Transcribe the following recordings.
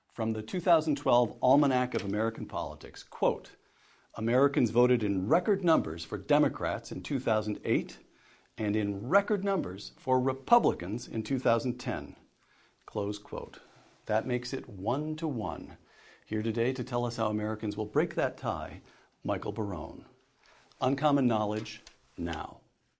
From the 2012 Almanac of American Politics, quote, Americans voted in record numbers for Democrats in 2008 and in record numbers for Republicans in 2010, close quote. That makes it 1-to-1. Here today to tell us how Americans will break that tie, Michael Barone. Uncommon Knowledge, now.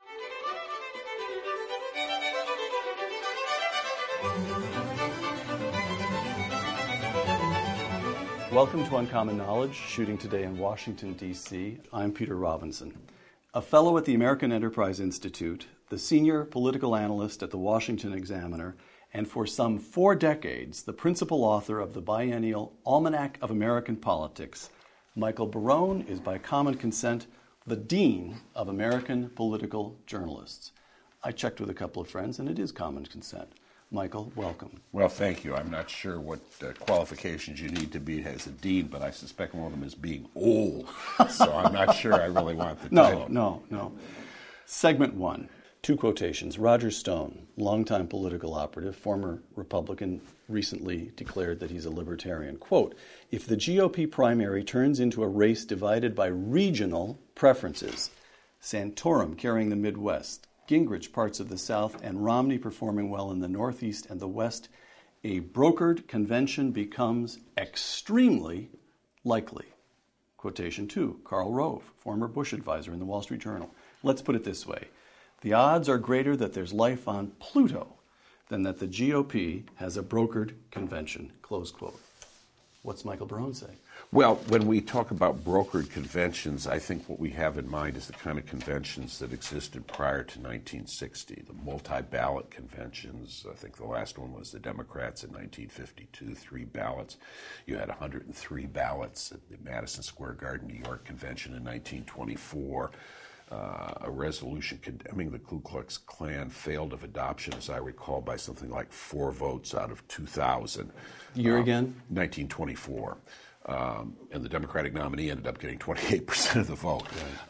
Welcome to Uncommon Knowledge, shooting today in Washington, D.C. I'm Peter Robinson. A fellow at the American Enterprise Institute, the senior political analyst at the Washington Examiner, and for some 4 decades, the principal author of the biennial Almanac of American Politics, Michael Barone is by common consent the Dean of American Political Journalists. I checked with a couple of friends, and it is common consent. Michael, welcome. Well, thank you. I'm not sure what qualifications you need to be as a dean, but I suspect one of them is being old. So I'm not sure I really want the title. No. Segment 1, 2 quotations. Roger Stone, longtime political operative, former Republican, recently declared that he's a libertarian. Quote, if the GOP primary turns into a race divided by regional preferences, Santorum carrying the Midwest, Gingrich parts of the South, and Romney performing well in the Northeast and the West, a brokered convention becomes extremely likely. Quotation 2, Karl Rove, former Bush advisor in the Wall Street Journal. Let's put it this way. The odds are greater that there's life on Pluto than that the GOP has a brokered convention, close quote. What's Michael Barone say? Well, when we talk about brokered conventions, I think what we have in mind is the kind of conventions that existed prior to 1960, the multi-ballot conventions. I think the last one was the Democrats in 1952, 3 ballots. You had 103 ballots at the Madison Square Garden, New York convention in 1924. A resolution condemning the Ku Klux Klan failed of adoption, as I recall, by something like 4 votes out of 2,000. Year again? 1924. And the Democratic nominee ended up getting 28% of the vote.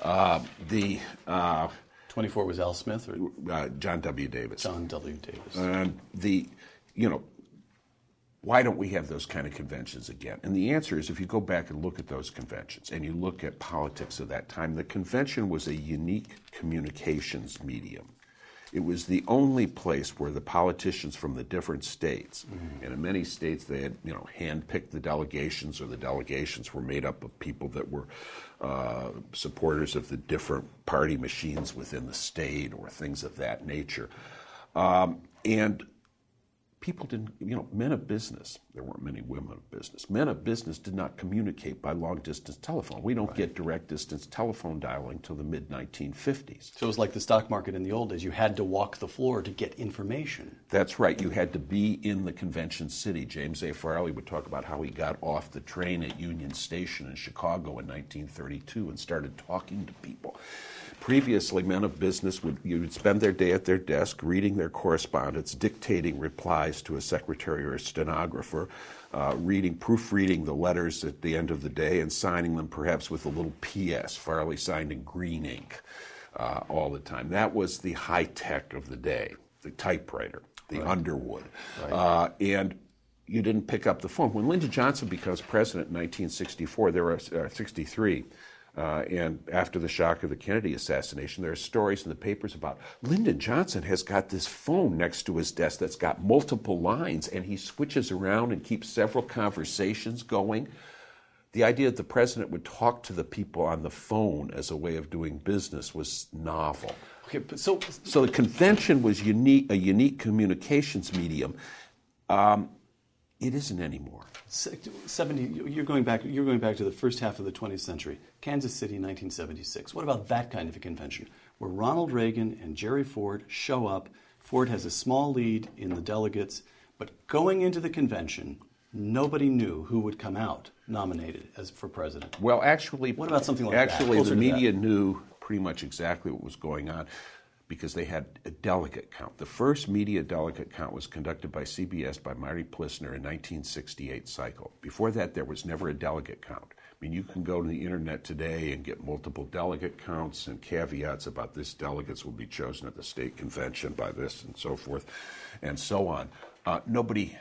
Right. 24 was Al Smith? Or? John W. Davis. John W. Davis. And why don't we have those kind of conventions again? And the answer is, if you go back and look at those conventions and you look at politics of that time, the convention was a unique communications medium. It was the only place where the politicians from the different states, and in many states they had, handpicked the delegations, or the delegations were made up of people that were supporters of the different party machines within the state or things of that nature. And people didn't, men of business, there weren't many women of business, men of business did not communicate by long-distance telephone. We don't get direct-distance telephone dialing till the mid-1950s. So it was like the stock market in the old days. You had to walk the floor to get information. That's right. You had to be in the convention city. James A. Farley would talk about how he got off the train at Union Station in Chicago in 1932 and started talking to people. Previously, men of business would spend their day at their desk reading their correspondence, dictating replies to a secretary or a stenographer, proofreading the letters at the end of the day and signing them perhaps with a little P.S. Farley signed in green ink all the time. That was the high tech of the day, the typewriter, the Underwood. Right. And you didn't pick up the phone. When Lyndon Johnson becomes president in 1964, there were 63. And after the shock of the Kennedy assassination, there are stories in the papers about Lyndon Johnson has got this phone next to his desk that's got multiple lines, and he switches around and keeps several conversations going. The idea that the president would talk to the people on the phone as a way of doing business was novel. Okay, so the convention was a unique communications medium. It isn't anymore. 70. You're going back to the first half of the 20th century. Kansas City, 1976. What about that kind of a convention where Ronald Reagan and Jerry Ford show up? Ford has a small lead in the delegates, but going into the convention, nobody knew who would come out nominated as for president. Well, actually, what about something like that? Actually, the media knew pretty much exactly what was going on, because they had a delegate count. The first media delegate count was conducted by CBS by Marty Plisner in 1968 cycle. Before that, there was never a delegate count. I mean, you can go to the internet today and get multiple delegate counts and caveats about this delegates will be chosen at the state convention by this and so forth and so on. Nobody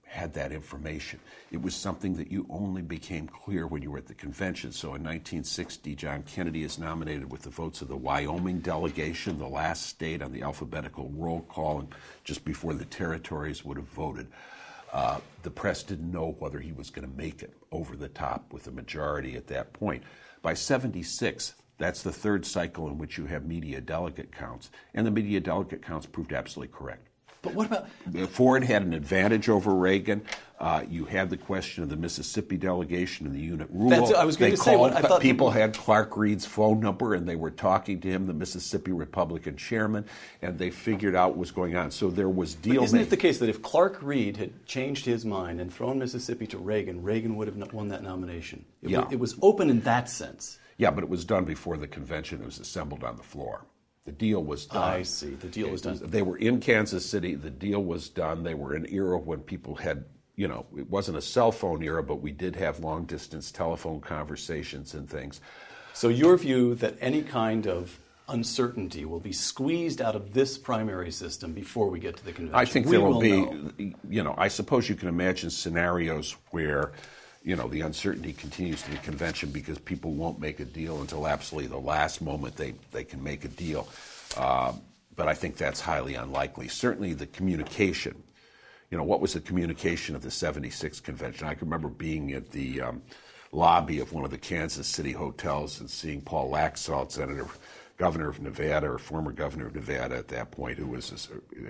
had that information. It was something that you only became clear when you were at the convention. So in 1960, John Kennedy is nominated with the votes of the Wyoming delegation, the last state on the alphabetical roll call, and just before the territories would have voted. The press didn't know whether he was going to make it over the top with a majority at that point. By 76, that's the third cycle in which you have media delegate counts, and the media delegate counts proved absolutely correct. But what about... Ford had an advantage over Reagan. You had the question of the Mississippi delegation and the unit rule. I was going to say, I thought people had Clark Reed's phone number, and they were talking to him, the Mississippi Republican chairman, and they figured out what was going on. So there was deal. Isn't it the case that if Clark Reed had changed his mind and thrown Mississippi to Reagan, Reagan would have won that nomination? It was open in that sense. Yeah, but it was done before the convention was assembled on the floor. The deal was done. I see. The deal was done. They were in Kansas City. The deal was done. They were in an era when people had, it wasn't a cell phone era, but we did have long-distance telephone conversations and things. So your view that any kind of uncertainty will be squeezed out of this primary system before we get to the convention? I think there will be, I suppose you can imagine scenarios where the uncertainty continues to the convention because people won't make a deal until absolutely the last moment they can make a deal. But I think that's highly unlikely. Certainly the communication, what was the communication of the 76 convention? I can remember being at the lobby of one of the Kansas City hotels and seeing Paul Laxalt, governor of Nevada, or former governor of Nevada at that point, who was,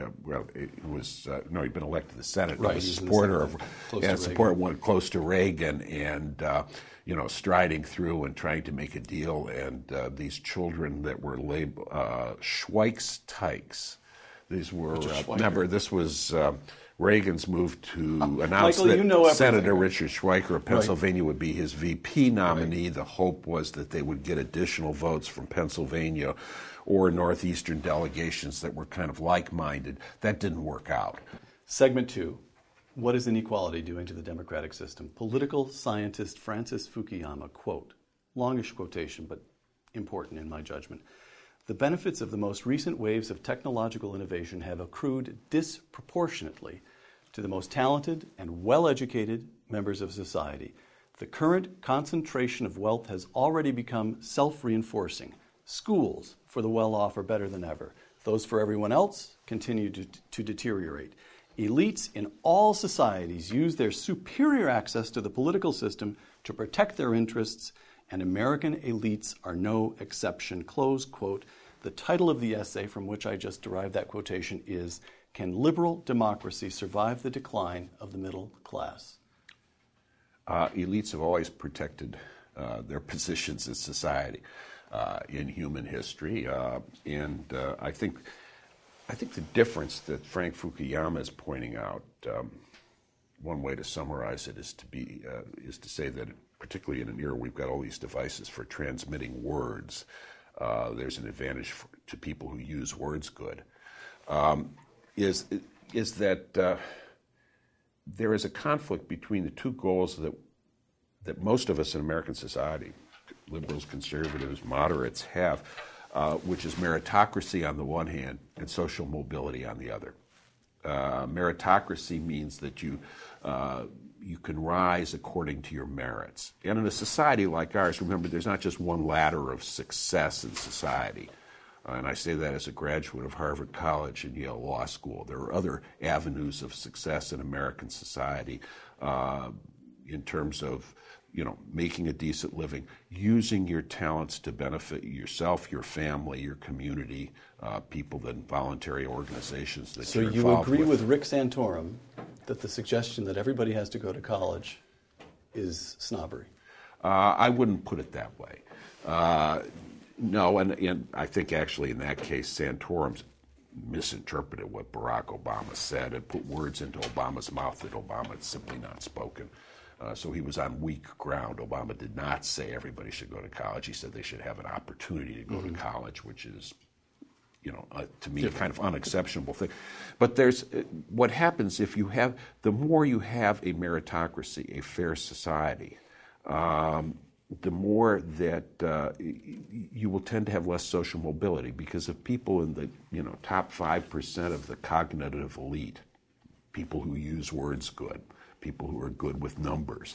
he'd been elected to the Senate. Right, he was a supporter one close to Reagan, and striding through and trying to make a deal. And these children that were labeled Schweik's-Tykes. These were remember this was Reagan's move to announce that Senator Richard Schweiker of Pennsylvania would be his VP nominee. Right. The hope was that they would get additional votes from Pennsylvania or northeastern delegations that were kind of like-minded. That didn't work out. Segment 2. What is inequality doing to the democratic system? Political scientist Francis Fukuyama, quote, longish quotation, but important in my judgment. The benefits of the most recent waves of technological innovation have accrued disproportionately to the most talented and well-educated members of society. The current concentration of wealth has already become self-reinforcing. Schools for the well-off are better than ever. Those for everyone else continue to deteriorate. Elites in all societies use their superior access to the political system to protect their interests, and American elites are no exception. Close quote. The title of the essay from which I just derived that quotation is, Can Liberal Democracy Survive the Decline of the Middle Class? Elites have always protected their positions in society, in human history, and I think the difference that Frank Fukuyama is pointing out, one way to summarize it is to say that particularly in an era we've got all these devices for transmitting words, there's an advantage to people who use words good, is that there is a conflict between the two goals that most of us in American society, liberals, conservatives, moderates, have, which is meritocracy on the one hand and social mobility on the other. Meritocracy means that you can rise according to your merits. And in a society like ours, remember, there's not just one ladder of success in society. And I say that as a graduate of Harvard College and Yale Law School. There are other avenues of success in American society in terms of, making a decent living, using your talents to benefit yourself, your family, your community, people, and voluntary organizations that you're involved with. So you agree with Rick Santorum that the suggestion that everybody has to go to college is snobbery? I wouldn't put it that way. No, and I think actually in that case, Santorum's misinterpreted what Barack Obama said and put words into Obama's mouth that Obama had simply not spoken. So he was on weak ground. Obama did not say everybody should go to college. He said they should have an opportunity to go to college, which is, to me, a kind of unexceptionable thing. But there's what happens if you have, the more you have a meritocracy, a fair society, the more that you will tend to have less social mobility, because if people in the top 5% of the cognitive elite, people who use words good, people who are good with numbers,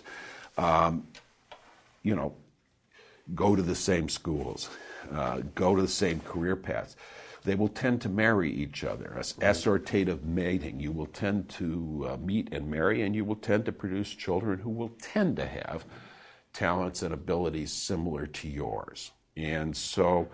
go to the same schools, go to the same career paths. They will tend to marry each other, assortative mating. You will tend to meet and marry, and you will tend to produce children who will tend to have talents and abilities similar to yours. And so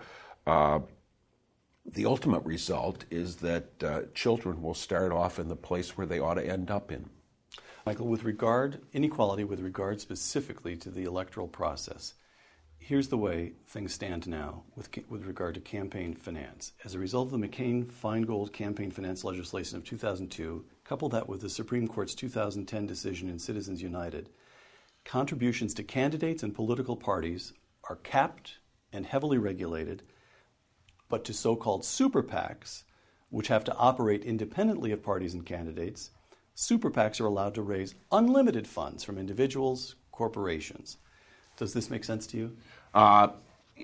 the ultimate result is that children will start off in the place where they ought to end up in. Michael, inequality with regard specifically to the electoral process, here's the way things stand now with regard to campaign finance. As a result of the McCain-Feingold campaign finance legislation of 2002, couple that with the Supreme Court's 2010 decision in Citizens United, contributions to candidates and political parties are capped and heavily regulated, but to so-called super PACs, which have to operate independently of parties and candidates, super PACs are allowed to raise unlimited funds from individuals, corporations. Does this make sense to you? Sheldon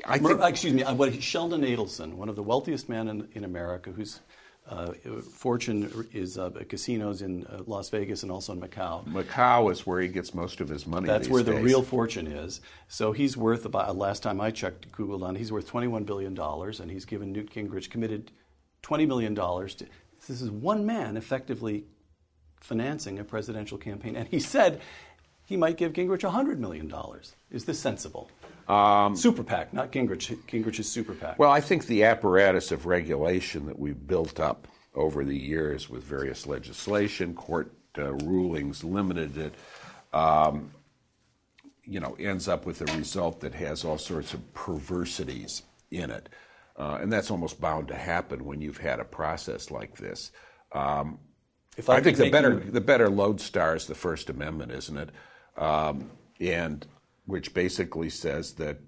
Adelson, one of the wealthiest men in America, whose fortune is casinos in Las Vegas and also in Macau. Macau is where he gets most of his money. That's where the real fortune is. So he's worth about, last time I checked, Googled on, he's worth $21 billion, and he's given Newt Gingrich committed $20 million to. This is one man effectively financing a presidential campaign, and he said he might give Gingrich $100 million. Is this sensible? Super PAC, not Gingrich. Gingrich's super PAC. Well, I think the apparatus of regulation that we've built up over the years with various legislation, court rulings limited it, ends up with a result that has all sorts of perversities in it. And that's almost bound to happen when you've had a process like this. I think the better lodestar is the First Amendment, isn't it? And which basically says that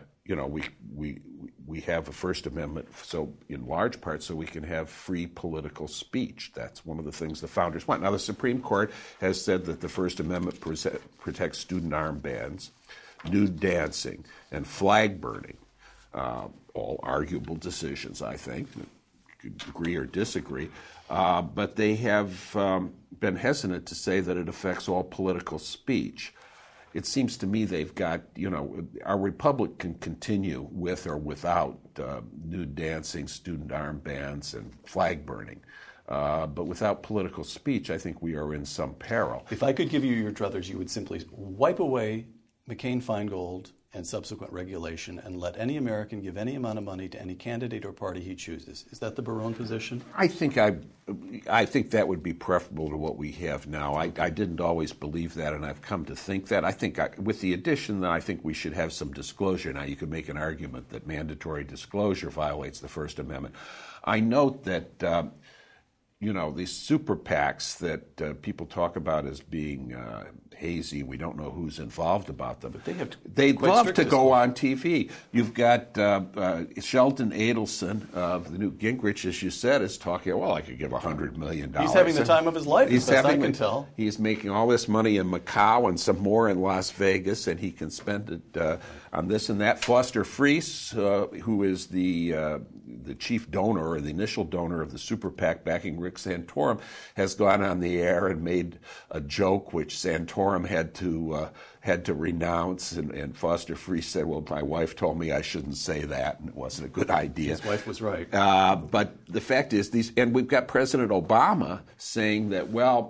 we have a First Amendment, so in large part, so we can have free political speech. That's one of the things the founders want. Now, the Supreme Court has said that the First Amendment protects student armbands, nude dancing, and flag burning. All arguable decisions, I think. You could agree or disagree. But they have been hesitant to say that it affects all political speech. It seems to me they've got, our republic can continue with or without nude dancing, student armbands, and flag burning. But without political speech, I think we are in some peril. If I could give you your druthers, you would simply wipe away McCain-Feingold and subsequent regulation and let any American give any amount of money to any candidate or party he chooses. Is that the Barone position? I think that would be preferable to what we have now. I didn't always believe that, and I've come to think that. I think with the addition that I think we should have some disclosure. Now, you could make an argument that mandatory disclosure violates the First Amendment. I note that these super PACs that people talk about as being hazy, we don't know who's involved about them. But they'd love to go on TV. You've got Sheldon Adelson of the Newt Gingrich, as you said, is talking, I could give $100 million. He's having the time of his life, as best I can tell. He's making all this money in Macau and some more in Las Vegas, and he can spend it on this and that. Foster Friess, who is the chief donor or the initial donor of the super PAC backing Rick Santorum, has gone on the air and made a joke which Santorum had to renounce, and Foster Friess said, "Well, my wife told me I shouldn't say that, and it wasn't a good idea." His wife was right. But the fact is, and we've got President Obama saying that, we're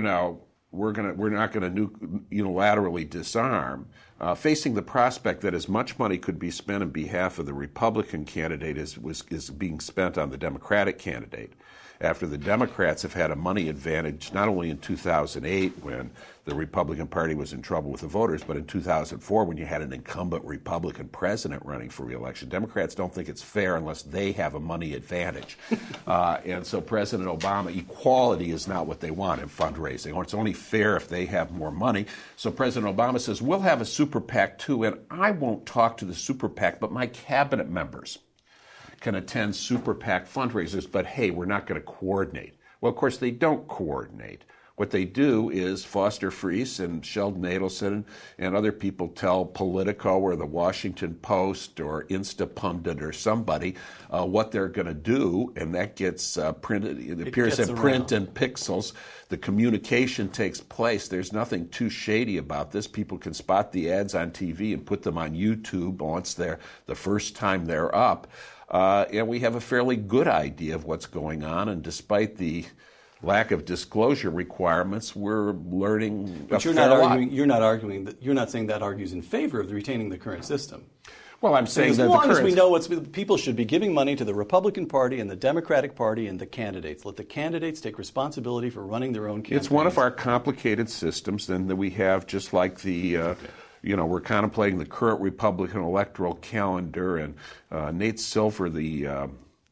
not going to unilaterally disarm. Facing the prospect that as much money could be spent on behalf of the Republican candidate as is being spent on the Democratic candidate, after the Democrats have had a money advantage not only in 2008 when the Republican Party was in trouble with the voters, but in 2004 when you had an incumbent Republican president running for re-election. Democrats don't think it's fair unless they have a money advantage. And so President Obama, equality is not what they want in fundraising, or it's only fair if they have more money. So President Obama says, we'll have a super PAC too, and I won't talk to the super PAC, but my cabinet members can attend super PAC fundraisers, but hey, we're not going to coordinate. Well, of course, they don't coordinate What they do is Foster Friess and Sheldon Adelson and other people tell Politico or the Washington Post or Instapundit or somebody what they're going to do, and that gets printed. It appears in print and pixels. The communication takes place. There's nothing too shady about this. People can spot the ads on TV and put them on YouTube once they're the first time they're up. And we have a fairly good idea of what's going on, and despite the lack of disclosure requirements, we're learning. But you're not saying that argues in favor of retaining the current system. Well, I'm saying that as long as we know people should be giving money to the Republican Party and the Democratic Party and the candidates. Let the candidates take responsibility for running their own campaigns. It's one of our complicated systems, then, that we have, just like the. We're contemplating the current Republican electoral calendar, and Nate Silver, the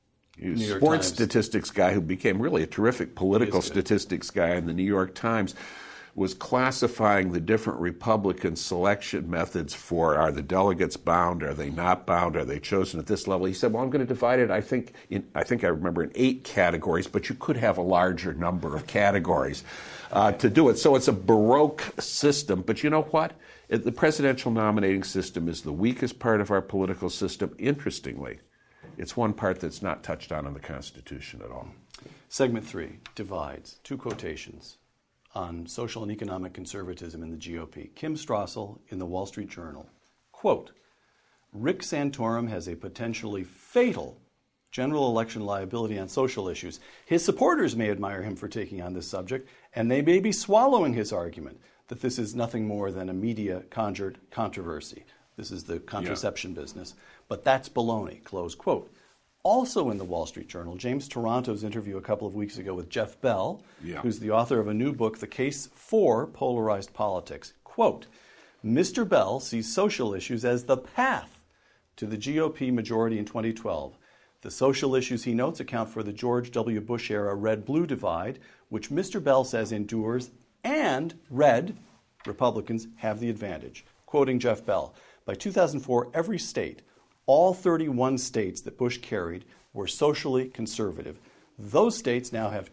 sports statistics guy who became really a terrific political statistics guy in the New York Times, was classifying the different Republican selection methods for, are the delegates bound, are they not bound, are they chosen at this level? He said, well, I'm going to divide it, I think I remember, in 8 categories, but you could have a larger number of categories to do it. So it's a Baroque system, but you know what? The presidential nominating system is the weakest part of our political system. Interestingly, it's one part that's not touched on in the Constitution at all. Segment 3, divides. 2 quotations on social and economic conservatism in the GOP. Kim Strassel in the Wall Street Journal. Quote, Rick Santorum has a potentially fatal general election liability on social issues. His supporters may admire him for taking on this subject, and they may be swallowing his argument that this is nothing more than a media-conjured controversy. This is the contraception business. But that's baloney, close quote. Also in the Wall Street Journal, James Taranto's interview a couple of weeks ago with Jeff Bell, who's the author of a new book, The Case for Polarized Politics. Quote, Mr. Bell sees social issues as the path to the GOP majority in 2012. The social issues, he notes, account for the George W. Bush-era red-blue divide, which Mr. Bell says endures, and red Republicans have the advantage. Quoting Jeff Bell, by 2004, every state, all 31 states that Bush carried, were socially conservative. Those states now have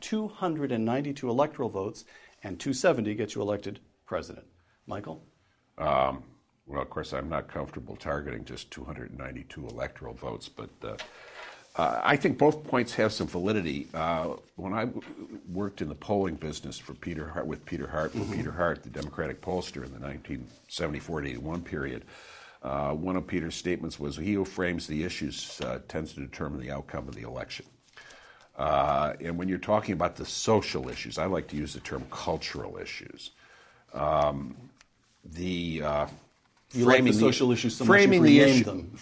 292 electoral votes, and 270 get you elected president. Michael? Well, of course, I'm not comfortable targeting just 292 electoral votes, but I think both points have some validity. When I worked in the polling business for Peter Hart, Peter Hart, the Democratic pollster in the 1974 to 81 period, one of Peter's statements was, he who frames the issues tends to determine the outcome of the election. And when you're talking about the social issues, I like to use the term cultural issues. You like the social issues so much you rename them.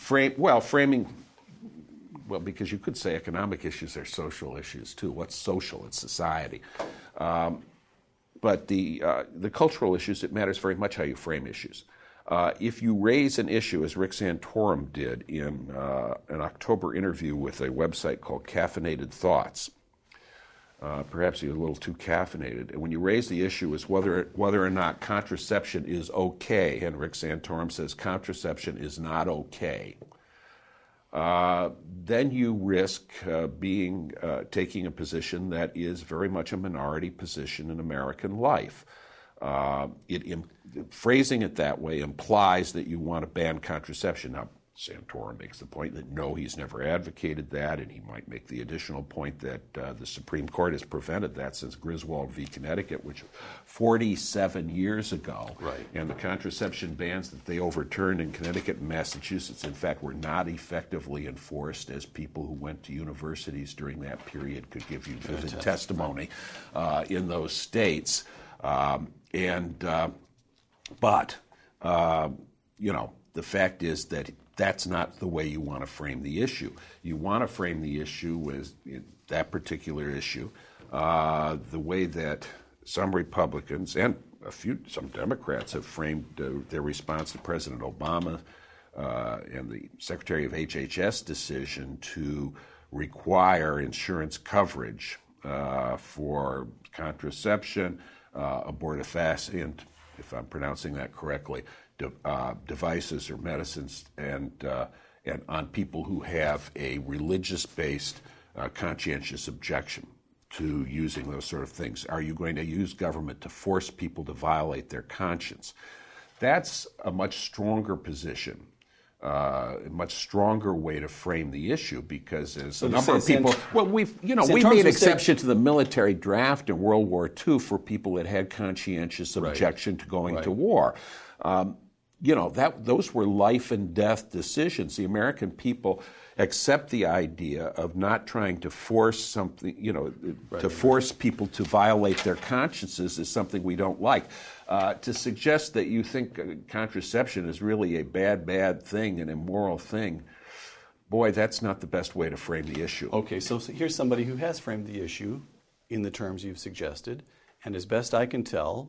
Well, because you could say economic issues are social issues too. What's social? It's society. But the cultural issues, it matters very much how you frame issues. If you raise an issue, as Rick Santorum did in an October interview with a website called Caffeinated Thoughts, perhaps he was a little too caffeinated. And when you raise the issue is whether or not contraception is okay, and Rick Santorum says contraception is not okay, then you risk taking a position that is very much a minority position in American life. Phrasing it that way implies that you want to ban contraception. Now, Santorum makes the point that no, he's never advocated that, and he might make the additional point that the Supreme Court has prevented that since Griswold v. Connecticut, which 47 years ago. Right. And the contraception bans that they overturned in Connecticut and Massachusetts, in fact, were not effectively enforced, as people who went to universities during that period could give you vivid testimony in those states. The fact is that that's not the way you want to frame the issue. You want to frame the issue as that particular issue, the way that some Republicans and some Democrats have framed their response to President Obama and the Secretary of HHS decision to require insurance coverage for contraception, abortifacient, and, if I'm pronouncing that correctly, devices or medicines, and on people who have a religious-based conscientious objection. to using those sort of things? Are you going to use government to force people to violate their conscience? That's a much stronger position, a much stronger way to frame the issue, because as a number of people, we made exception to the military draft in World War II for people that had conscientious objection to going to war. Those were life and death decisions. The American people accept the idea of not trying to force something, to force people to violate their consciences is something we don't like. To suggest that you think contraception is really a bad thing, an immoral thing, boy, that's not the best way to frame the issue. Okay, so here's somebody who has framed the issue in the terms you've suggested, and as best I can tell,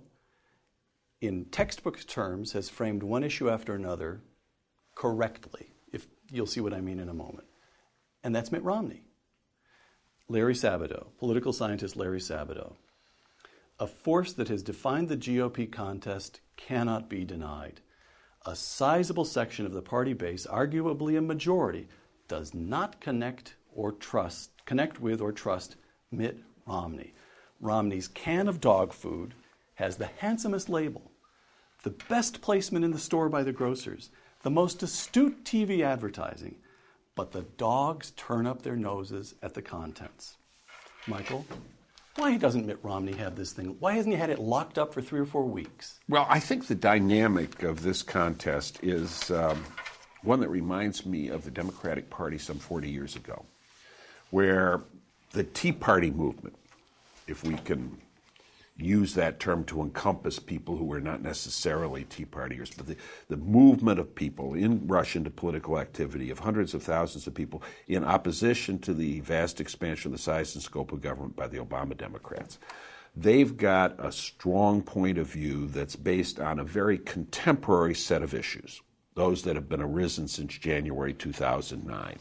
in textbook terms, has framed one issue after another correctly. If you'll see what I mean in a moment. And that's Mitt Romney. Larry Sabato, political scientist Larry Sabato. A force that has defined the GOP contest cannot be denied. A sizable section of the party base, arguably a majority, does not connect with or trust Mitt Romney. Romney's can of dog food has the handsomest label, the best placement in the store by the grocers, the most astute TV advertising, but the dogs turn up their noses at the contents. Michael, why doesn't Mitt Romney have this thing? Why hasn't he had it locked up for 3 or 4 weeks? Well, I think the dynamic of this contest is one that reminds me of the Democratic Party some 40 years ago, where the Tea Party movement, if we can use that term to encompass people who were not necessarily Tea Partiers, but the movement of people in rush into political activity of hundreds of thousands of people in opposition to the vast expansion of the size and scope of government by the Obama Democrats. They've got a strong point of view that's based on a very contemporary set of issues, those that have been arisen since January 2009.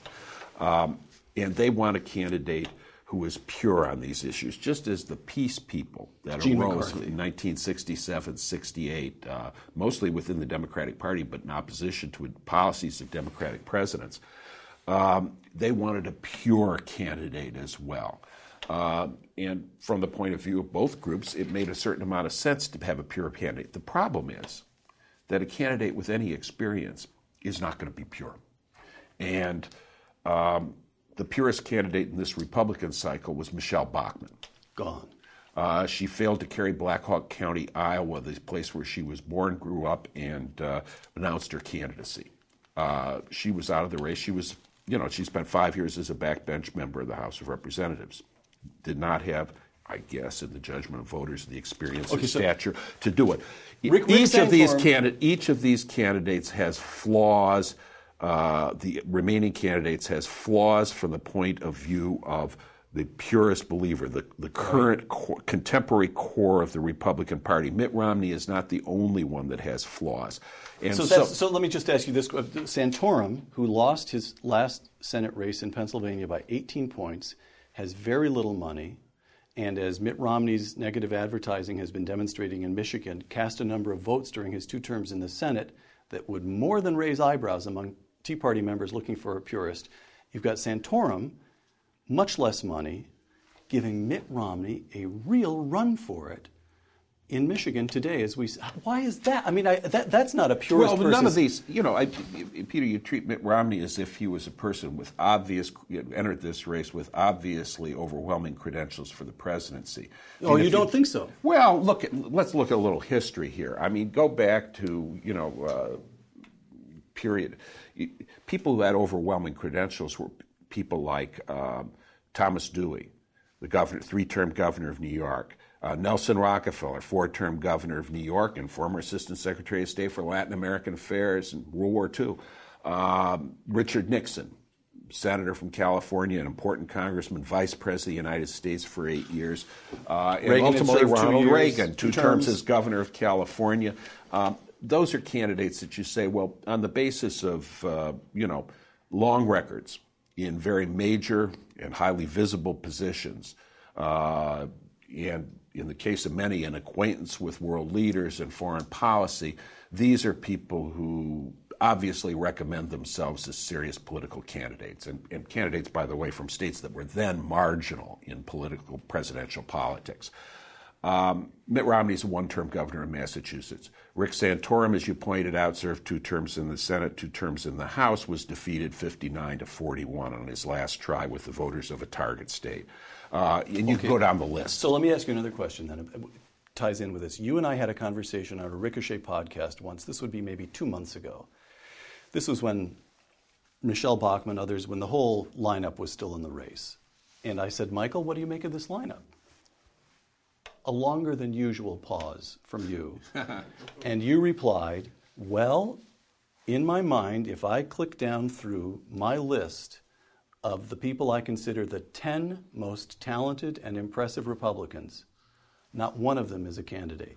And they want a candidate who is pure on these issues, just as the peace people that arose in 1967, 68, mostly within the Democratic Party, but in opposition to policies of Democratic presidents. They wanted a pure candidate as well. And from the point of view of both groups, it made a certain amount of sense to have a pure candidate. The problem is that a candidate with any experience is not going to be pure. And the purest candidate in this Republican cycle was Michelle Bachmann. Gone. She failed to carry Black Hawk County, Iowa, the place where she was born, grew up, and announced her candidacy. She was out of the race. She spent 5 years as a backbench member of the House of Representatives. Did not have, I guess, in the judgment of voters, the experience and stature to do it. Each of these candidates has flaws. The remaining candidates has flaws from the point of view of the purest believer, the current contemporary core of the Republican Party. Mitt Romney is not the only one that has flaws. And so let me just ask you this. Santorum, who lost his last Senate race in Pennsylvania by 18 points, has very little money, and as Mitt Romney's negative advertising has been demonstrating in Michigan, cast a number of votes during his 2 terms in the Senate that would more than raise eyebrows among Tea Party members looking for a purist. You've got Santorum, much less money, giving Mitt Romney a real run for it in Michigan today. Why is that? I mean, that's not a purist person. Well, none of these, Peter, you treat Mitt Romney as if he was a person with entered this race with obviously overwhelming credentials for the presidency. Oh, you don't think so? Well, let's look at a little history here. I mean, go back to, period. People who had overwhelming credentials were people like Thomas Dewey, the governor, 3-term governor of New York, Nelson Rockefeller, 4-term governor of New York and former Assistant Secretary of State for Latin American Affairs in World War II, Richard Nixon, senator from California, an important congressman, vice president of the United States for 8 years, and ultimately Ronald Reagan, 2 terms as governor of California. Those are candidates that you say, well, on the basis of, long records in very major and highly visible positions, and in the case of many, an acquaintance with world leaders and foreign policy, these are people who obviously recommend themselves as serious political candidates, and candidates, by the way, from states that were then marginal in political presidential politics. Mitt Romney's a one-term governor in Massachusetts. Rick Santorum, as you pointed out, served 2 terms in the Senate, 2 terms in the House, was defeated 59-41 on his last try with the voters of a target state. And you can go down the list. So let me ask you another question then. It ties in with this. You and I had a conversation on a Ricochet podcast once. This would be maybe 2 months ago. This was when Michelle Bachmann, others, when the whole lineup was still in the race. And I said, Michael, what do you make of this lineup? A longer than usual pause from you. And you replied, well, in my mind, if I click down through my list of the people I consider the 10 most talented and impressive Republicans, not one of them is a candidate.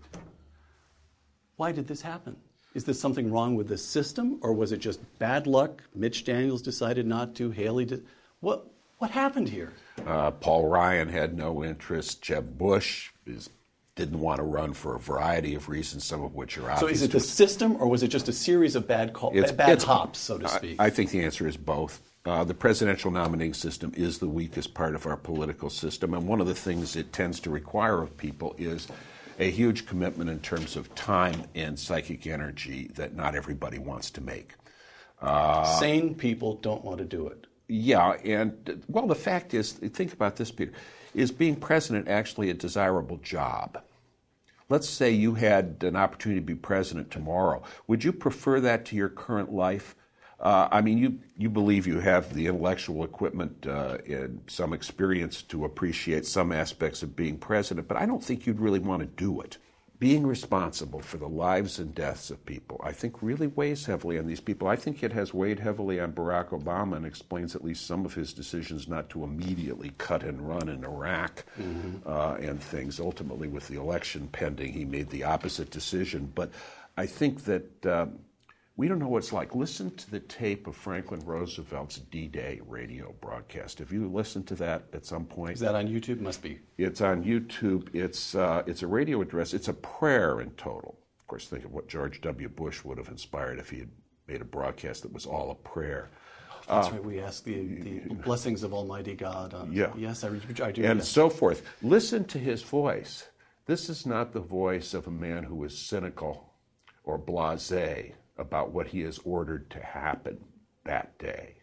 Why did this happen? Is there something wrong with the system, or was it just bad luck? Mitch Daniels decided not to, Haley did. What happened here? Paul Ryan had no interest. Jeb Bush didn't want to run for a variety of reasons, some of which are obvious. So is it the system, or was it just a series of bad hops, so to speak? I think the answer is both. The presidential nominating system is the weakest part of our political system, and one of the things it tends to require of people is a huge commitment in terms of time and psychic energy that not everybody wants to make. Sane people don't want to do it. Yeah, and, well, the fact is, think about this, Peter, is being president actually a desirable job? Let's say you had an opportunity to be president tomorrow. Would you prefer that to your current life? I mean, you believe you have the intellectual equipment and some experience to appreciate some aspects of being president, but I don't think you'd really want to do it. Being responsible for the lives and deaths of people, I think, really weighs heavily on these people. I think it has weighed heavily on Barack Obama and explains at least some of his decisions not to immediately cut and run in Iraq and things. Ultimately, with the election pending, he made the opposite decision. But I think that we don't know what it's like. Listen to the tape of Franklin Roosevelt's D-Day radio broadcast. Have you listened to that at some point? Is that on YouTube? Must be. It's on YouTube. It's a radio address. It's a prayer in total. Of course, think of what George W. Bush would have inspired if he had made a broadcast that was all a prayer. That's right. We ask the blessings of Almighty God. Yes, I do. And yes. so forth. Listen to his voice. This is not the voice of a man who is cynical or blasé about what he has ordered to happen that day.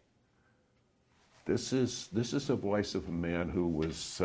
This is a voice of a man who was,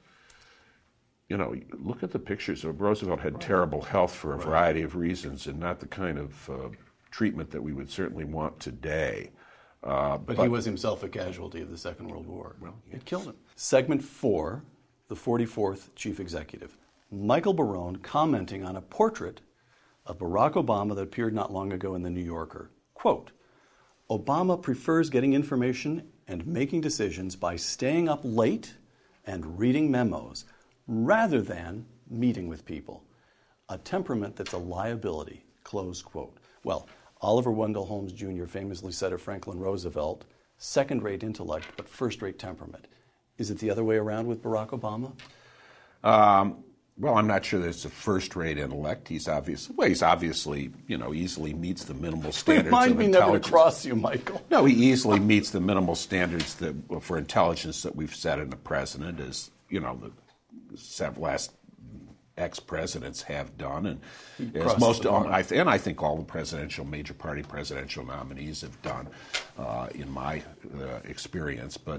look at the pictures. Roosevelt had terrible health for a variety of reasons, and not the kind of treatment that we would certainly want today. But he was himself a casualty of the Second World War. Well, it killed him. Segment 4, the 44th Chief Executive. Michael Barone commenting on a portrait of Barack Obama that appeared not long ago in The New Yorker. Quote, Obama prefers getting information and making decisions by staying up late and reading memos rather than meeting with people. A temperament that's a liability, close quote. Well, Oliver Wendell Holmes Jr. famously said of Franklin Roosevelt, second-rate intellect but first-rate temperament. Is it the other way around with Barack Obama? Well, I'm not sure that it's a first-rate intellect. He's obviously, easily meets the minimal standards of intelligence. Remind me never to cross you, Michael. No, he easily meets the minimal standards for intelligence that we've set in the president, as, the last ex-presidents have done, and as I think all the major party presidential nominees have done, in my experience. But,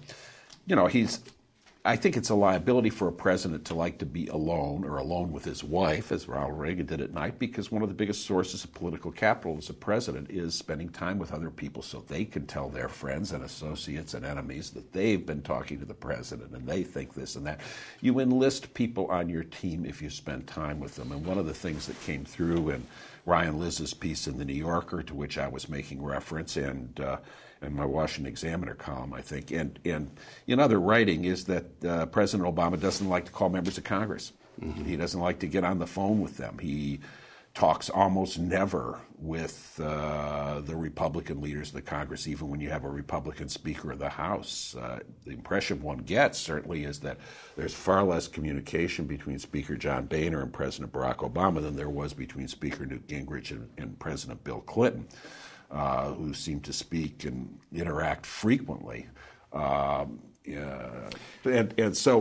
I think it's a liability for a president to like to be alone or alone with his wife, as Ronald Reagan did at night, because one of the biggest sources of political capital as a president is spending time with other people so they can tell their friends and associates and enemies that they've been talking to the president and they think this and that. You enlist people on your team if you spend time with them. And one of the things that came through in Ryan Liz's piece in The New Yorker, to which I was making reference, and my Washington Examiner column, I think, and in other writing, is that President Obama doesn't like to call members of Congress. Mm-hmm. He doesn't like to get on the phone with them. He talks almost never with the Republican leaders of the Congress, even when you have a Republican Speaker of the House. The impression one gets, certainly, is that there's far less communication between Speaker John Boehner and President Barack Obama than there was between Speaker Newt Gingrich and President Bill Clinton. who seem to speak and interact frequently. And so,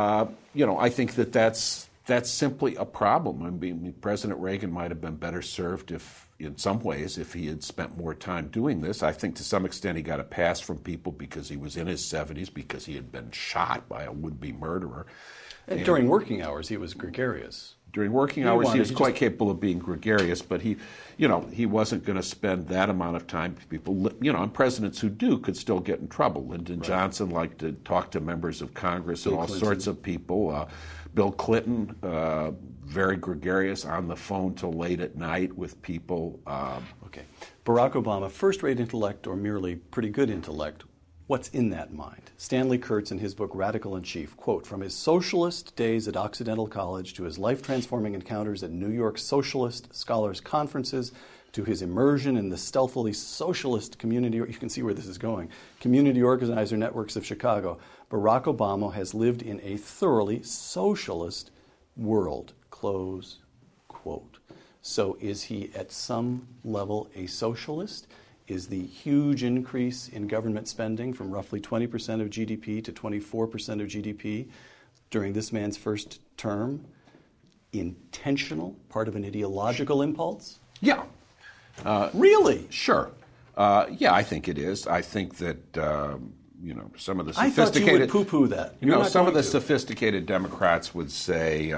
I think that's simply a problem. I mean, President Reagan might have been better served in some ways, if he had spent more time doing this. I think to some extent he got a pass from people because he was in his 70s, because he had been shot by a would-be murderer. And during working hours, he was gregarious. During working hours, he was quite capable of being gregarious, but he wasn't going to spend that amount of time with people. And presidents who do could still get in trouble. Lyndon Johnson liked to talk to members of Congress and all sorts of people. Bill Clinton, very gregarious, on the phone till late at night with people. Okay. Barack Obama, first-rate intellect or merely pretty good intellect? What's in that mind? Stanley Kurtz, in his book Radical in Chief, quote, "From his socialist days at Occidental College to his life-transforming encounters at New York socialist scholars' conferences to his immersion in the stealthily socialist community," you can see where this is going, community organizer networks of Chicago, Barack Obama has lived in a thoroughly socialist world, close quote. So is he at some level a socialist? Is the huge increase in government spending from roughly 20% of GDP to 24% of GDP during this man's first term intentional, part of an ideological impulse? Yeah. Really? Sure. Yeah, I think it is. I think that, some of the sophisticated... I thought you would poo-poo that. Some of the sophisticated Democrats would say...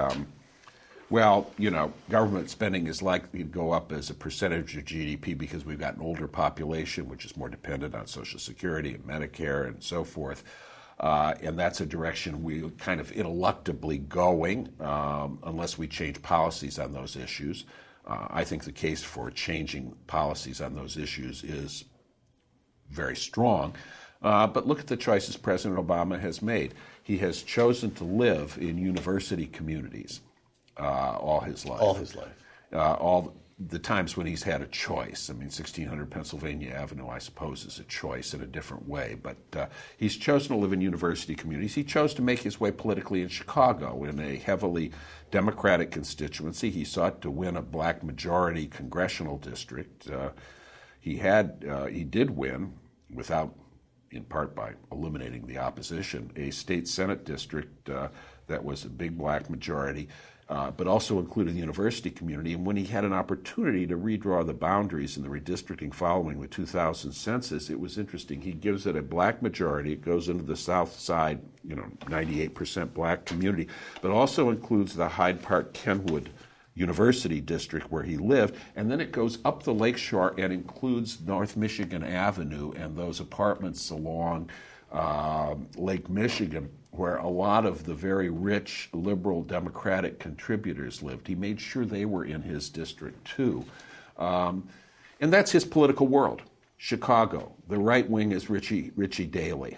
government spending is likely to go up as a percentage of GDP because we've got an older population, which is more dependent on Social Security and Medicare and so forth. And that's a direction we're kind of ineluctably going unless we change policies on those issues. I think the case for changing policies on those issues is very strong. But look at the choices President Obama has made. He has chosen to live in university communities. All his life. All the times when he's had a choice. I mean, 1600 Pennsylvania Avenue, I suppose, is a choice in a different way. But he's chosen to live in university communities. He chose to make his way politically in Chicago, in a heavily Democratic constituency. He sought to win a black majority congressional district. He did win, without, in part by eliminating the opposition, a state Senate district that was a big black majority. But also included the university community. And when he had an opportunity to redraw the boundaries in the redistricting following the 2000 census, it was interesting. He gives it a black majority. It goes into the South Side, 98% black community, but also includes the Hyde Park Kenwood University district where he lived. And then it goes up the lakeshore and includes North Michigan Avenue and those apartments along Lake Michigan, where a lot of the very rich, liberal, Democratic contributors lived. He made sure they were in his district, too. And that's his political world. Chicago. The right wing is Richie Daley.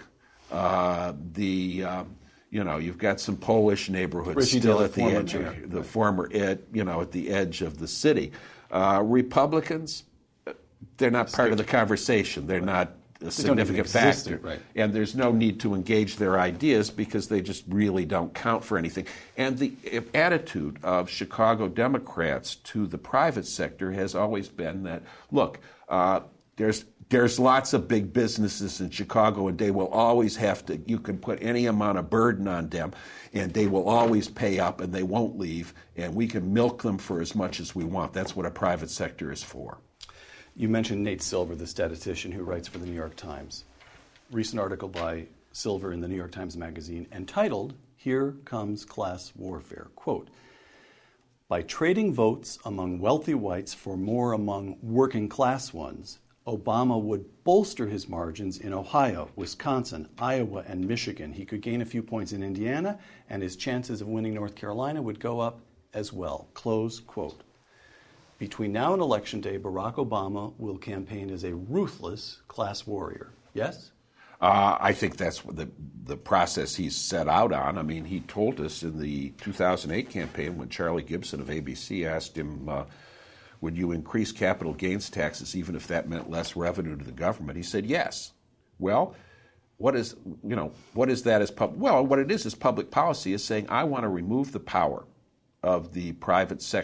You've got some Polish neighborhoods Richie still Daley, at the edge, at the edge of the city. Republicans, they're not part of the conversation. They're not a significant factor. Right. And there's no need to engage their ideas because they just really don't count for anything. And the attitude of Chicago Democrats to the private sector has always been that, look, there's lots of big businesses in Chicago and they will always you can put any amount of burden on them and they will always pay up and they won't leave and we can milk them for as much as we want. That's what a private sector is for. You mentioned Nate Silver, the statistician who writes for the New York Times. Recent article by Silver in the New York Times Magazine entitled, "Here Comes Class Warfare." Quote, "By trading votes among wealthy whites for more among working class ones, Obama would bolster his margins in Ohio, Wisconsin, Iowa, and Michigan. He could gain a few points in Indiana, and his chances of winning North Carolina would go up as well." Close quote. Between now and Election Day, Barack Obama will campaign as a ruthless class warrior. Yes? I think that's the process he's set out on. I mean, he told us in the 2008 campaign when Charlie Gibson of ABC asked him, would you increase capital gains taxes even if that meant less revenue to the government? He said yes. Well, what is that as Well, what it is public policy is saying I want to remove the power of the private sector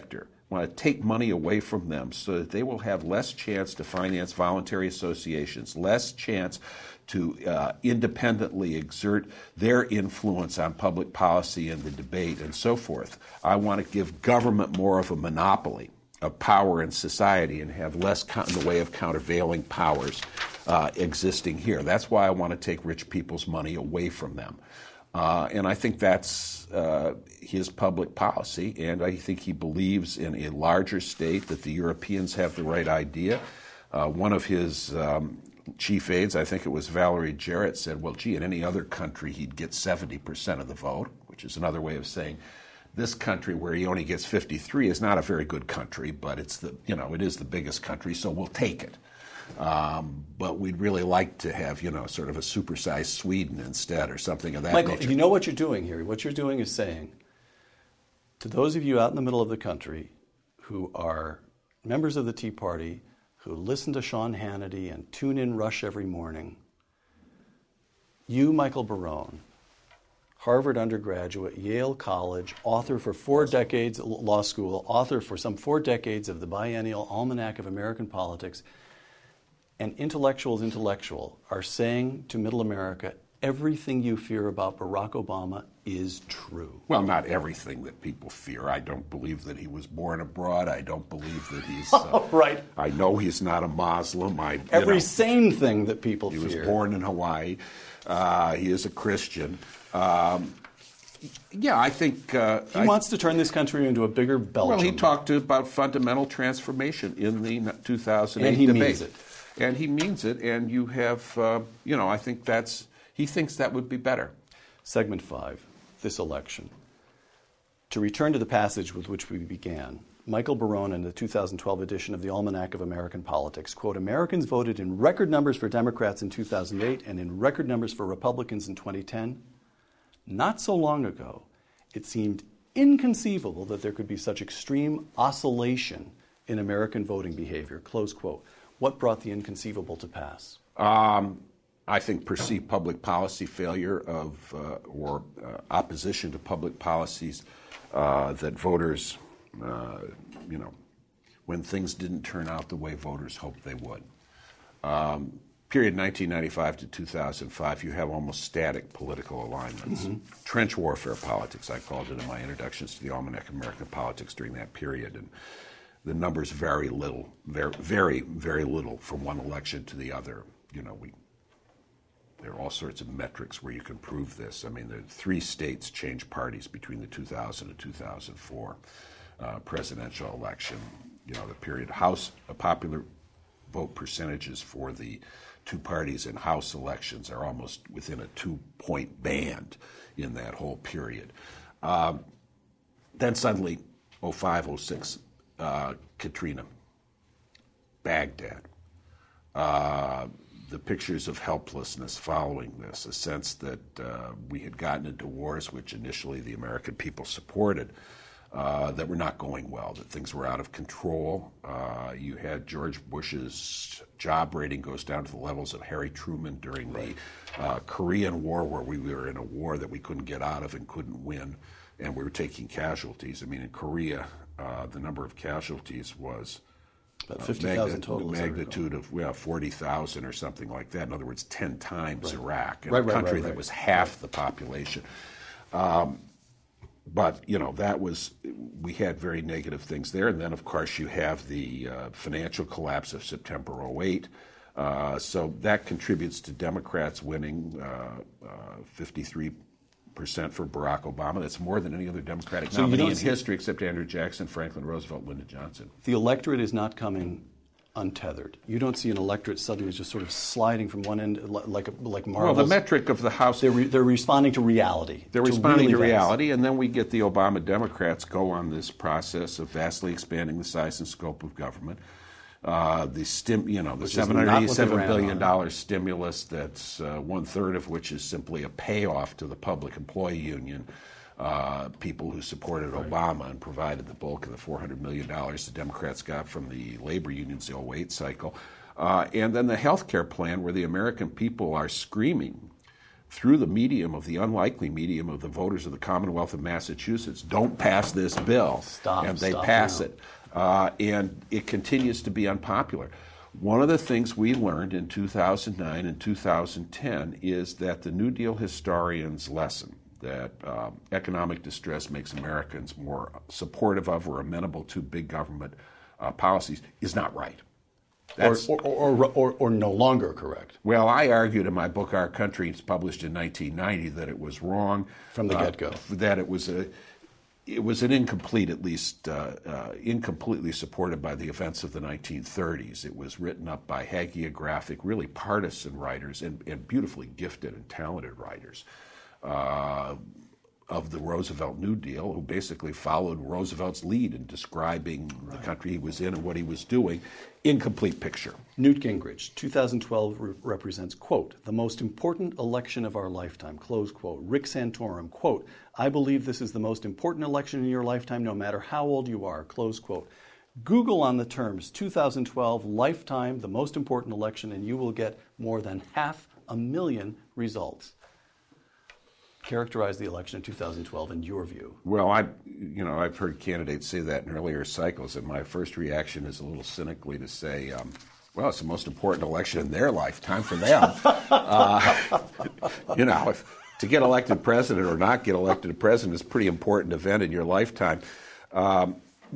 want to take money away from them so that they will have less chance to finance voluntary associations, less chance to independently exert their influence on public policy and the debate and so forth. I want to give government more of a monopoly of power in society and have less in the way of countervailing powers existing here. That's why I want to take rich people's money away from them. And I think that's his public policy, and I think he believes in a larger state, that the Europeans have the right idea. One of his chief aides, I think it was Valerie Jarrett, said, well, gee, in any other country he'd get 70% of the vote, which is another way of saying this country where he only gets 53 is not a very good country, but it is the biggest country, so we'll take it. But we'd really like to have, sort of a supersized Sweden instead or something of that Michael, nature. you know what you're doing here? What you're doing is saying to those of you out in the middle of the country who are members of the Tea Party, who listen to Sean Hannity and tune in Rush every morning, you, Michael Barone, Harvard undergraduate, Yale College, author for 4 decades, law school, author for some 4 decades of the biennial Almanac of American Politics, and intellectual are saying to middle America, everything you fear about Barack Obama is true. Well, not everything that people fear. I don't believe that he was born abroad. I don't believe that he's... right. I know he's not a Muslim. Every sane thing that people fear. He was born in Hawaii. He is a Christian. I think... he wants to turn this country into a bigger Belgium. Well, he talked about fundamental transformation in the 2008 and he debate. Means it. And he means it, and you have, I think he thinks that would be better. Segment 5, this election. To return to the passage with which we began, Michael Barone in the 2012 edition of the Almanac of American Politics, quote, Americans voted in record numbers for Democrats in 2008 and in record numbers for Republicans in 2010. Not so long ago, it seemed inconceivable that there could be such extreme oscillation in American voting behavior, close quote. What brought the inconceivable to pass? I think perceived public policy failure or opposition to public policies that voters, when things didn't turn out the way voters hoped they would. Period 1995 to 2005, you have almost static political alignments. Mm-hmm. Trench warfare politics, I called it in my introductions to the Almanac of American Politics during that period. And the numbers vary little, very, very little from one election to the other. There are all sorts of metrics where you can prove this. I mean, 3 states changed parties between the 2000 and 2004 presidential election. The period House popular vote percentages for the 2 parties in House elections are almost within a 2-point band in that whole period. Then suddenly, 05, 06. Katrina, Baghdad, the pictures of helplessness following this, a sense that we had gotten into wars which initially the American people supported that were not going well, that things were out of control. You had George Bush's job rating goes down to the levels of Harry Truman during the Korean War, where we were in a war that we couldn't get out of and couldn't win, and we were taking casualties. I mean, in Korea, the number of casualties was about 50,000 total. Magnitude of 40,000 or something like that. In other words, 10 times Iraq, in a country that was half the population. But we had very negative things there. And then, of course, you have the financial collapse of September 2008. So that contributes to Democrats winning 53% for Barack Obama. That's more than any other Democratic nominee in history except Andrew Jackson, Franklin Roosevelt, Lyndon Johnson. The electorate is not coming untethered. You don't see an electorate suddenly just sort of sliding from one end like marbles. Well, the metric of the House... They're responding to reality. They're responding to reality, and then we get the Obama Democrats go on this process of vastly expanding the size and scope of government. The $787 billion stimulus, that's 1/3 of which is simply a payoff to the public employee union, people who supported Obama and provided the bulk of the $400 million the Democrats got from the labor union's 2008 cycle. And then the health care plan, where the American people are screaming through the medium of the unlikely medium of the voters of the Commonwealth of Massachusetts, don't pass this bill. And they pass it. and it continues to be unpopular. One of the things we learned in 2009 and 2010 is that the New Deal historians' lesson that economic distress makes Americans more supportive of or amenable to big government policies is not right. Or no longer correct. Well, I argued in my book, Our Country, it's published in 1990, that it was wrong. From the get-go. That it was an incomplete, at least incompletely supported by the events of the 1930s. It was written up by hagiographic, really partisan writers and beautifully gifted and talented writers of the Roosevelt New Deal, who basically followed Roosevelt's lead in describing the country he was in and what he was doing. Incomplete picture. Newt Gingrich, 2012 represents, quote, the most important election of our lifetime, close quote. Rick Santorum, quote, I believe this is the most important election in your lifetime, no matter how old you are, close quote. Google on the terms 2012 lifetime, the most important election, and you will get more than 500,000 results. Characterize the election in 2012 in your view? Well, I've heard candidates say that in earlier cycles, and my first reaction is a little cynically to say, well, it's the most important election in their lifetime for them. To get elected president or not get elected president is a pretty important event in your lifetime. I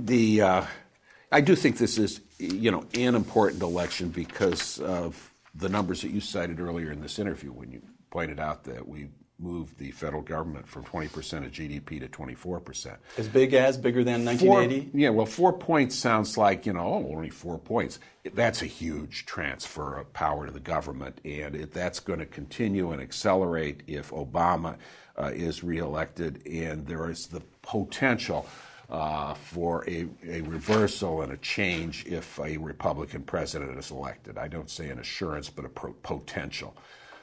do think this is, an important election because of the numbers that you cited earlier in this interview when you pointed out that we moved the federal government from 20% of GDP to 24%. Bigger than 1980? 4 points sounds like, only 4 points. That's a huge transfer of power to the government, and that's going to continue and accelerate if Obama is reelected, and there is the potential for a reversal and a change if a Republican president is elected. I don't say an assurance, but a potential.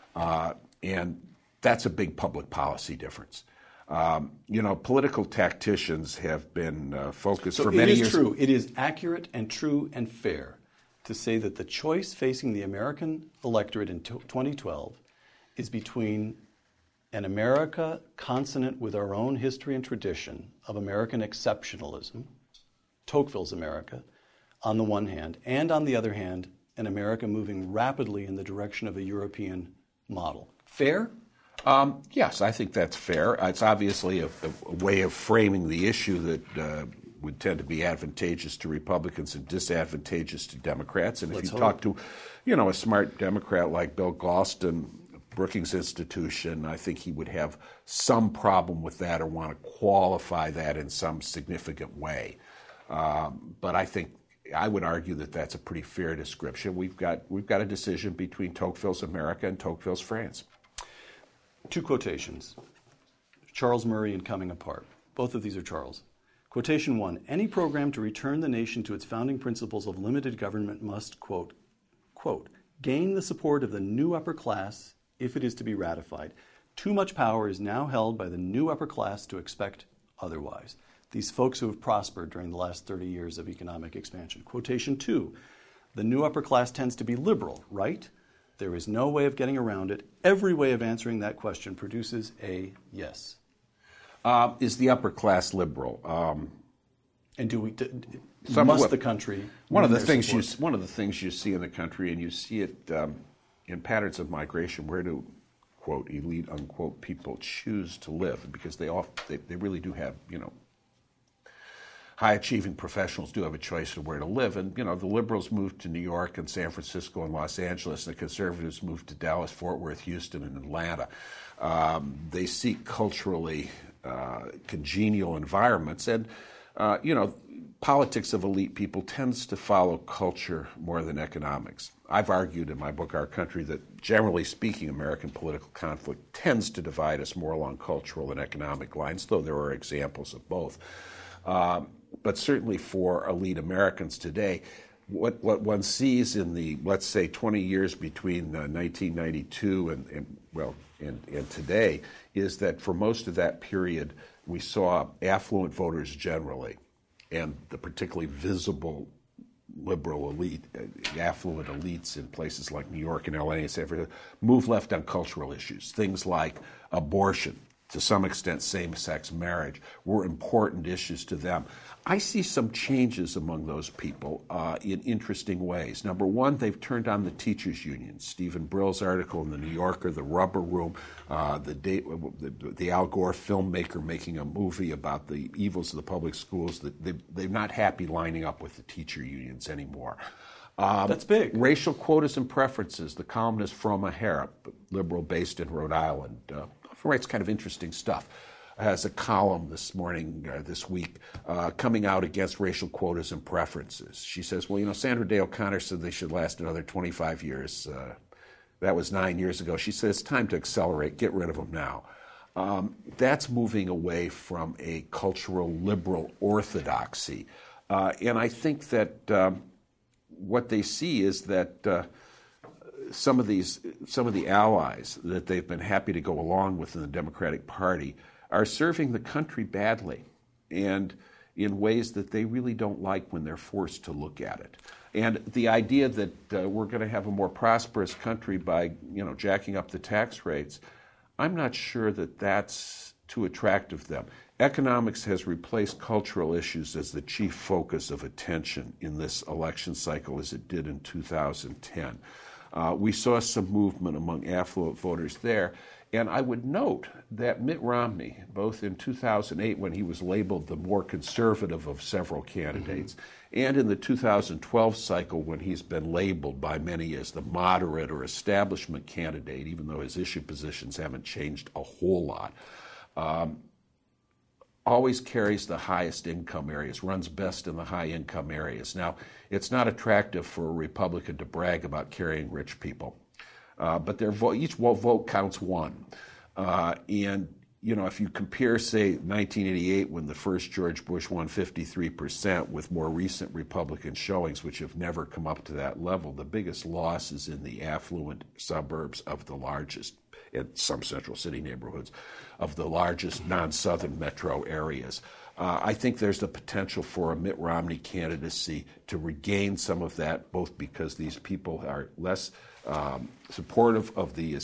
And that's a big public policy difference. Political tacticians have been focused for many years. It is accurate and true and fair to say that the choice facing the American electorate in 2012 is between an America consonant with our own history and tradition of American exceptionalism, Tocqueville's America, on the one hand, and on the other hand, an America moving rapidly in the direction of a European model. Fair? Yes, I think that's fair. It's obviously a way of framing the issue that would tend to be advantageous to Republicans and disadvantageous to Democrats. And if you talk to, a smart Democrat like Bill Galston, Brookings Institution, I think he would have some problem with that or want to qualify that in some significant way. But I would argue that that's a pretty fair description. We've got a decision between Tocqueville's America and Tocqueville's France. Two quotations. Charles Murray and Coming Apart. Both of these are Charles. Quotation one, any program to return the nation to its founding principles of limited government must, quote, gain the support of the new upper class if it is to be ratified. Too much power is now held by the new upper class to expect otherwise. These folks who have prospered during the last 30 years of economic expansion. Quotation two, the new upper class tends to be liberal, right? There is no way of getting around it. Every way of answering that question produces a yes. Is the upper class liberal? And must the country? One of the things you see in the country, and you see it in patterns of migration, where do, quote, elite, unquote, people choose to live? Because they really do have, high-achieving professionals do have a choice of where to live. And, the liberals moved to New York and San Francisco and Los Angeles, and the conservatives moved to Dallas, Fort Worth, Houston, and Atlanta. They seek culturally congenial environments. And, politics of elite people tends to follow culture more than economics. I've argued in my book, Our Country, that generally speaking, American political conflict tends to divide us more along cultural and economic lines, though there are examples of both. But certainly for elite Americans today, what one sees in the, let's say, 20 years between 1992 and today is that for most of that period, we saw affluent voters generally, and the particularly visible liberal elite, affluent elites in places like New York and LA and San Francisco, move left on cultural issues, things like abortion, to some extent same-sex marriage, were important issues to them. I see some changes among those people in interesting ways. Number one, they've turned on the teachers' unions. Stephen Brill's article in the New Yorker, The Rubber Room, the Al Gore filmmaker making a movie about the evils of the public schools, they're not happy lining up with the teacher unions anymore. That's big. Racial quotas and preferences. The columnist Froma Harrop, liberal based in Rhode Island, writes kind of interesting stuff. Has a column this week, coming out against racial quotas and preferences. She says, well, Sandra Day O'Connor said they should last another 25 years. That was 9 years ago. She said it's time to accelerate, get rid of them now. That's moving away from a cultural liberal orthodoxy. And I think that what they see is that some of the allies that they've been happy to go along with in the Democratic Party are serving the country badly and in ways that they really don't like when they're forced to look at it. And the idea that we're going to have a more prosperous country by, jacking up the tax rates, I'm not sure that that's too attractive to them. Economics has replaced cultural issues as the chief focus of attention in this election cycle as it did in 2010. We saw some movement among affluent voters there. And I would note that Mitt Romney, both in 2008 when he was labeled the more conservative of several candidates, and in the 2012 cycle when he's been labeled by many as the moderate or establishment candidate, even though his issue positions haven't changed a whole lot, always carries the highest income areas, runs best in the high income areas. Now, it's not attractive for a Republican to brag about carrying rich people. But each vote counts one. And, if you compare, say, 1988 when the first George Bush won 53% with more recent Republican showings, which have never come up to that level, the biggest loss is in the affluent suburbs of the largest, in some central city neighborhoods, of the largest non-southern metro areas. I think there's the potential for a Mitt Romney candidacy to regain some of that, both because these people are less supportive of the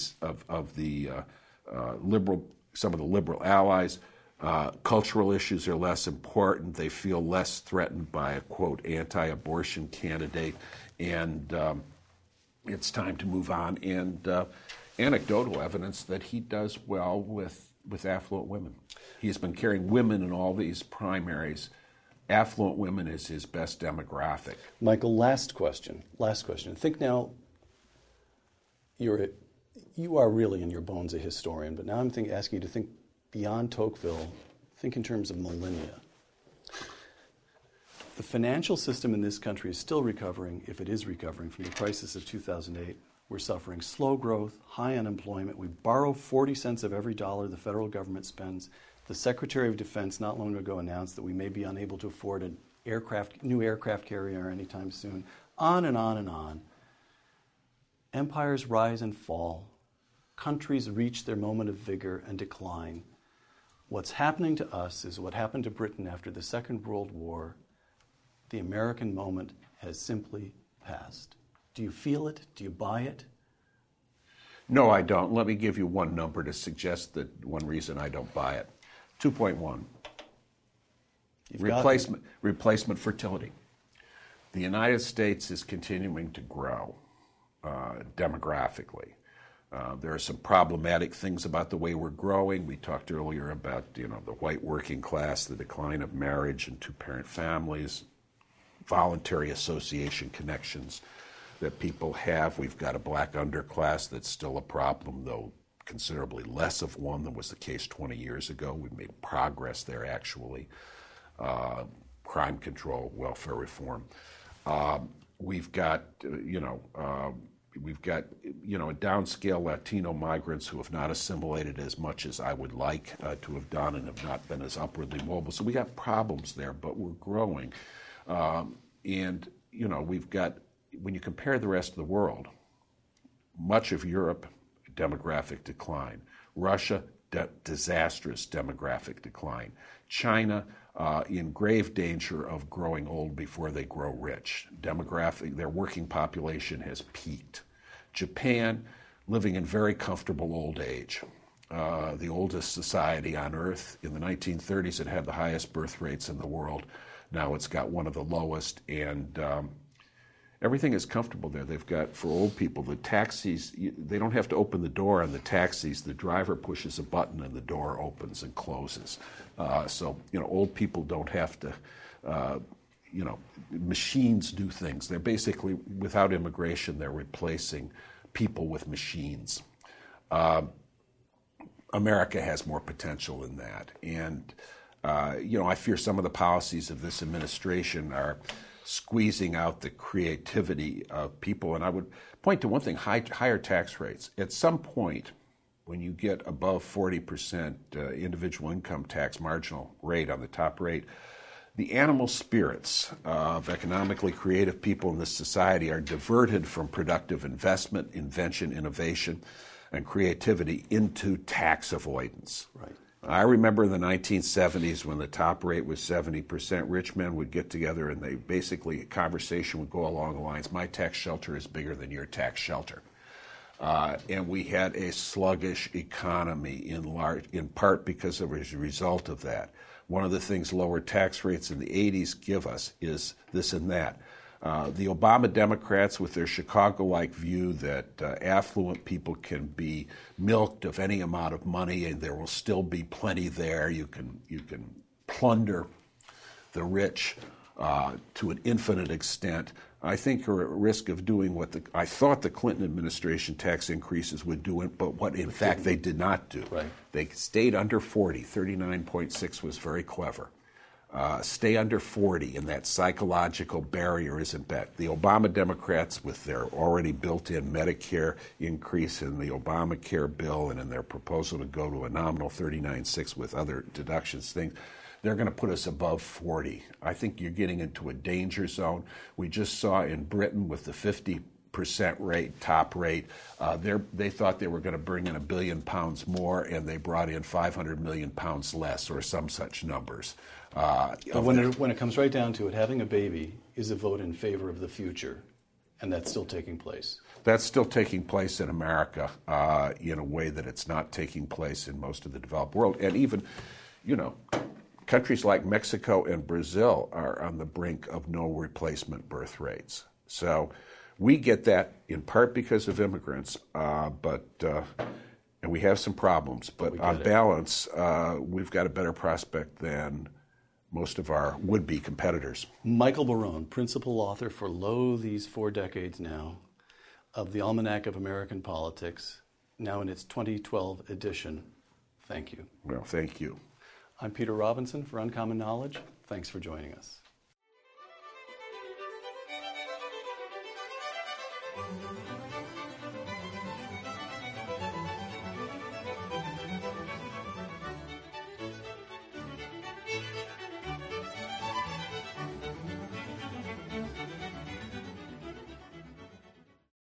liberal, some of the liberal allies. Cultural issues are less important. They feel less threatened by a, quote, anti-abortion candidate, and it's time to move on. And anecdotal evidence that he does well with affluent women. He's been carrying women in all these primaries. Affluent women is his best demographic. Michael, last question. Think now, you are really in your bones a historian, but now I'm asking you to think beyond Tocqueville, think in terms of millennia. The financial system in this country is still recovering, if it is recovering, from the crisis of 2008. We're suffering slow growth, high unemployment. We borrow 40 cents of every dollar the federal government spends. The Secretary of Defense not long ago announced that we may be unable to afford a new aircraft carrier anytime soon. On and on and on. Empires rise and fall. Countries reach their moment of vigor and decline. What's happening to us is what happened to Britain after the Second World War. The American moment has simply passed. Do you feel it? Do you buy it? No, I don't. Let me give you one number to suggest that one reason I don't buy it. 2.1. Replacement fertility. The United States is continuing to grow demographically. There are some problematic things about the way we're growing. We talked earlier about the white working class, the decline of marriage and two-parent families, voluntary association connections that people have. We've got a black underclass that's still a problem, though considerably less of one than was the case 20 years ago. We've made progress there, actually. Crime control, welfare reform. We've got a downscale Latino migrants who have not assimilated as much as I would like to have done and have not been as upwardly mobile. So we got problems there, but we're growing. We've got, when you compare the rest of the world, much of Europe, demographic decline. Russia, disastrous demographic decline. China, in grave danger of growing old before they grow rich. Their working population has peaked. Japan, living in very comfortable old age. the oldest society on earth. In the 1930s, it had the highest birth rates in the world. Now it's got one of the lowest, and everything is comfortable there. They've got, for old people, the taxis, they don't have to open the door on the taxis. The driver pushes a button and the door opens and closes. So, old people don't have to, machines do things. They're basically, without immigration, they're replacing people with machines. America has more potential than that. And, I fear some of the policies of this administration are squeezing out the creativity of people. And I would point to one thing, higher tax rates. At some point, when you get above 40% individual income tax marginal rate on the top rate, the animal spirits of economically creative people in this society are diverted from productive investment, invention, innovation, and creativity into tax avoidance. Right. I remember in the 1970s when the top rate was 70%, rich men would get together and a conversation would go along the lines, my tax shelter is bigger than your tax shelter. And we had a sluggish economy in part because of as a result of that. One of the things lower tax rates in the 80s give us is this and that. The Obama Democrats, with their Chicago-like view that affluent people can be milked of any amount of money and there will still be plenty there. You can plunder the rich to an infinite extent. I think are at risk of doing what I thought the Clinton administration tax increases would do, but what in fact they did not do. Right. They stayed under 40. 39.6 was very clever. Stay under 40, and that psychological barrier isn't met. The Obama Democrats, with their already built-in Medicare increase in the Obamacare bill and in their proposal to go to a nominal 39.6 with other deductions, they're going to put us above 40. I think you're getting into a danger zone. We just saw in Britain with the 50% rate, top rate, they thought they were going to bring in £1 billion more, and they brought in £500 million less, or some such numbers. But when it comes right down to it, having a baby is a vote in favor of the future, and that's still taking place. That's still taking place in America in a way that it's not taking place in most of the developed world. And even, countries like Mexico and Brazil are on the brink of no replacement birth rates. So we get that in part because of immigrants, and we have some problems. But on balance, we've got a better prospect than most of our would-be competitors. Michael Barone, principal author for these 4 decades now, of the Almanac of American Politics, now in its 2012 edition. Thank you. Well, thank you. I'm Peter Robinson for Uncommon Knowledge. Thanks for joining us.